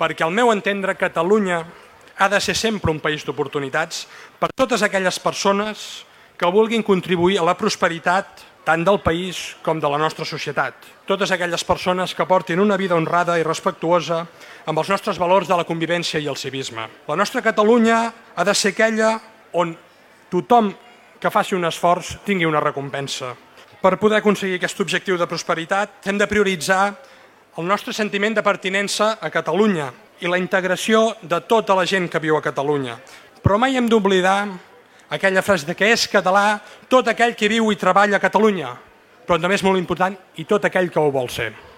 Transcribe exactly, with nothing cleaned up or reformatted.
perquè al meu entendre Catalunya ha de ser sempre un país d'oportunitats per a totes aquelles persones que vulguin contribuir a la prosperitat tant del país com de la nostra societat. Totes aquelles persones que portin una vida honrada i respectuosa amb els nostres valors de la convivència i el civisme. La nostra Catalunya ha de ser aquella on tothom que faci un esforç tingui una recompensa. Per poder aconseguir aquest objectiu de prosperitat hem de prioritzar el nostre sentiment de pertinença a Catalunya i la integració de tota la gent que viu a Catalunya. Però mai hem d'oblidar aquella frase de que és català tot aquell que viu i treballa a Catalunya, però també és molt important i tot aquell que ho vol ser.